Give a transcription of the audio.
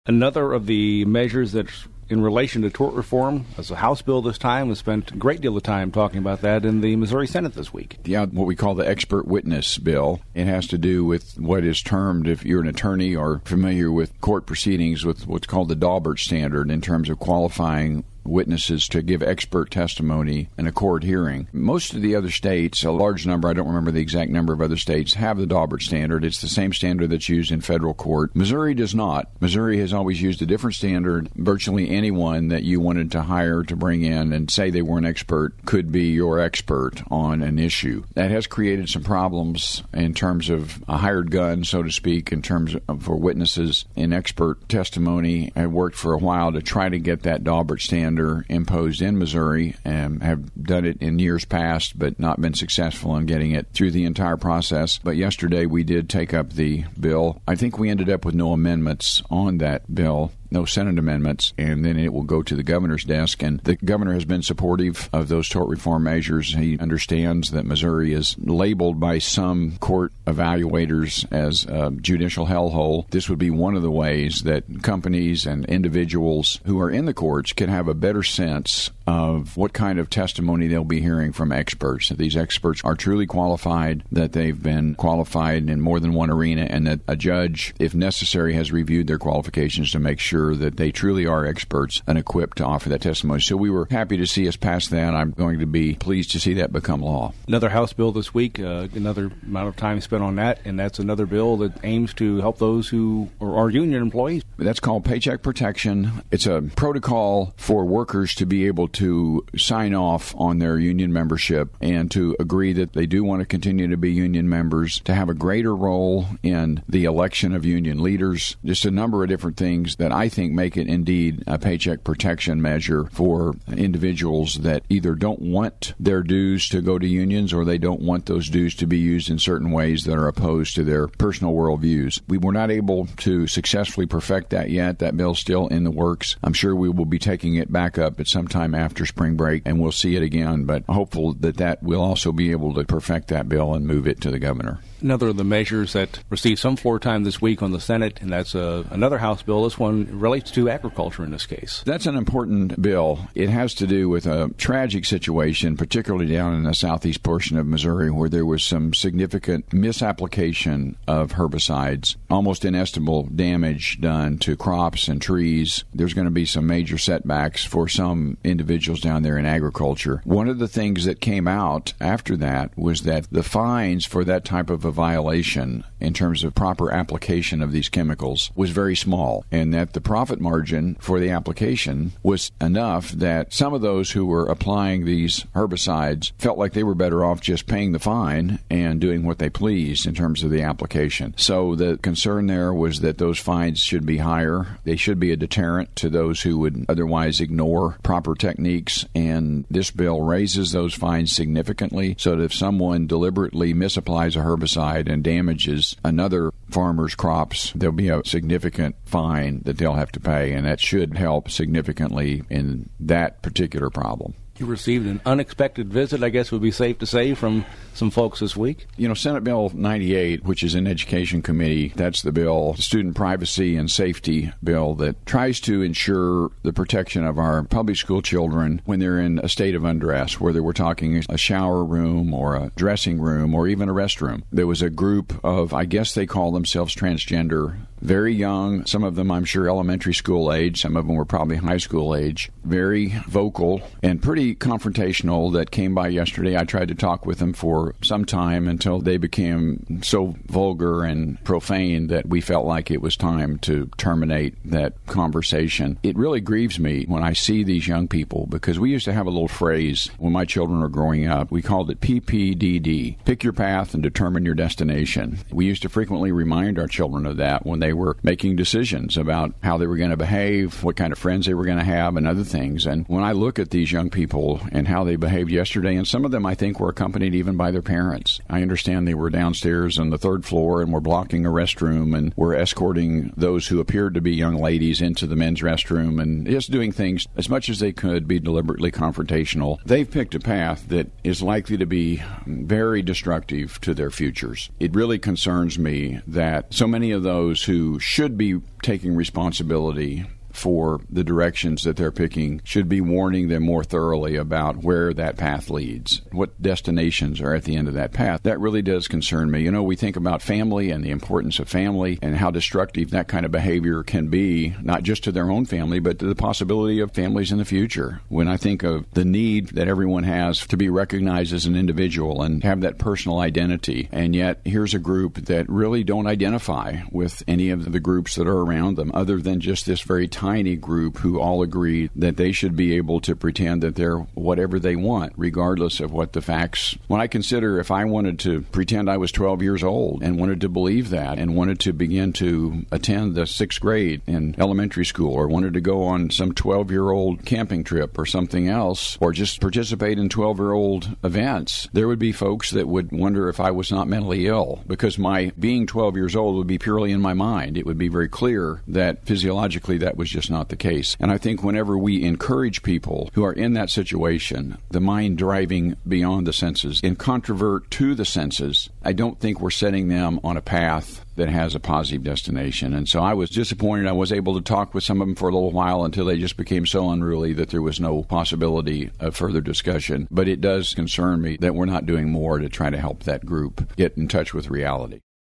Another of the measures that's in relation to tort reform, as a House bill this time, we spent a great deal of time talking about that in the Missouri Senate this week. Yeah, what we call the expert witness bill. It has to do with what is termed, if you're an attorney or familiar with court proceedings, with what's called the Daubert standard in terms of qualifying witnesses to give expert testimony in a court hearing. Most of the other states, a large number, I don't remember the exact number of other states, have the Daubert standard. It's the same standard that's used in federal court. Missouri does not. Missouri has always used a different standard. Virtually anyone that you wanted to hire to bring in and say they were an expert could be your expert on an issue. That has created some problems in terms of a hired gun, so to speak, in terms of for witnesses in expert testimony. I worked for a while to try to get that Daubert standard imposed in Missouri, and have done it in years past, but not been successful in getting it through the entire process. But yesterday we did take up the bill. I think we ended up with no amendments on that bill, no Senate amendments, and then it will go to the governor's desk. And the governor has been supportive of those tort reform measures. He understands that Missouri is labeled by some court evaluators as a judicial hellhole. This would be one of the ways that companies and individuals who are in the courts can have a better sense of what kind of testimony they'll be hearing from experts. That these experts are truly qualified, that they've been qualified in more than one arena, and that a judge, if necessary, has reviewed their qualifications to make sure that they truly are experts and equipped to offer that testimony. So we were happy to see us pass that. I'm going to be pleased to see that become law. Another House bill this week, another amount of time spent on that, and that's another bill that aims to help those who are union employees. That's called Paycheck Protection. It's a protocol for workers to be able to sign off on their union membership and to agree that they do want to continue to be union members, to have a greater role in the election of union leaders, just a number of different things that I think make it indeed a paycheck protection measure for individuals that either don't want their dues to go to unions or they don't want those dues to be used in certain ways that are opposed to their personal worldviews. We were not able to successfully perfect that yet. That bill's still in the works. I'm sure we will be taking it back up at some time after spring break, and we'll see it again, but hopeful that we'll also be able to perfect that bill and move it to the governor. Another of the measures that received some floor time this week on the Senate, and that's another House bill. This one relates to agriculture in this case. That's an important bill. It has to do with a tragic situation, particularly down in the southeast portion of Missouri, where there was some significant misapplication of herbicides, almost inestimable damage done to crops and trees. There's going to be some major setbacks for some individuals down there in agriculture. One of the things that came out after that was that the fines for that type of a violation in terms of proper application of these chemicals was very small, and that the profit margin for the application was enough that some of those who were applying these herbicides felt like they were better off just paying the fine and doing what they pleased in terms of the application. So the concern there was that those fines should be higher. They should be a deterrent to those who would otherwise ignore proper techniques, and this bill raises those fines significantly so that if someone deliberately misapplies a herbicide and damages another farmer's crops, there'll be a significant fine that they'll have to pay, and that should help significantly in that particular problem. You received an unexpected visit, I guess would be safe to say, from some folks this week. You know, Senate Bill 98, which is an education committee, that's the bill, student privacy and safety bill that tries to ensure the protection of our public school children when they're in a state of undress, whether we're talking a shower room or a dressing room or even a restroom. There was a group of, I guess they call themselves transgender, very young, some of them I'm sure elementary school age, some of them were probably high school age, very vocal and pretty confrontational that came by yesterday. I tried to talk with them for some time until they became so vulgar and profane that we felt like it was time to terminate that conversation. It really grieves me when I see these young people, because we used to have a little phrase when my children were growing up. We called it PPDD, pick your path and determine your destination. We used to frequently remind our children of that when they were making decisions about how they were going to behave, what kind of friends they were going to have, and other things. And when I look at these young people and how they behaved yesterday, and some of them I think were accompanied even by their parents. I understand they were downstairs on the third floor and were blocking a restroom and were escorting those who appeared to be young ladies into the men's restroom and just doing things as much as they could be deliberately confrontational. They've picked a path that is likely to be very destructive to their futures. It really concerns me that so many of those who who should be taking responsibility for the directions that they're picking should be warning them more thoroughly about where that path leads, what destinations are at the end of that path. That really does concern me. We think about family and the importance of family and how destructive that kind of behavior can be, not just to their own family, but to the possibility of families in the future. When I think of the need that everyone has to be recognized as an individual and have that personal identity, and yet here's a group that really don't identify with any of the groups that are around them other than just this very tiny group who all agree that they should be able to pretend that they're whatever they want, regardless of what the facts. When I consider if I wanted to pretend I was 12 years old and wanted to believe that and wanted to begin to attend the 6th grade in elementary school or wanted to go on some 12-year-old camping trip or something else or just participate in 12-year-old events, there would be folks that would wonder if I was not mentally ill because my being 12 years old would be purely in my mind. It would be very clear that physiologically that was just not the case. And I think whenever we encourage people who are in that situation, the mind driving beyond the senses, and controvert to the senses, I don't think we're setting them on a path that has a positive destination. And so I was disappointed. I was able to talk with some of them for a little while until they just became so unruly that there was no possibility of further discussion. But it does concern me that we're not doing more to try to help that group get in touch with reality.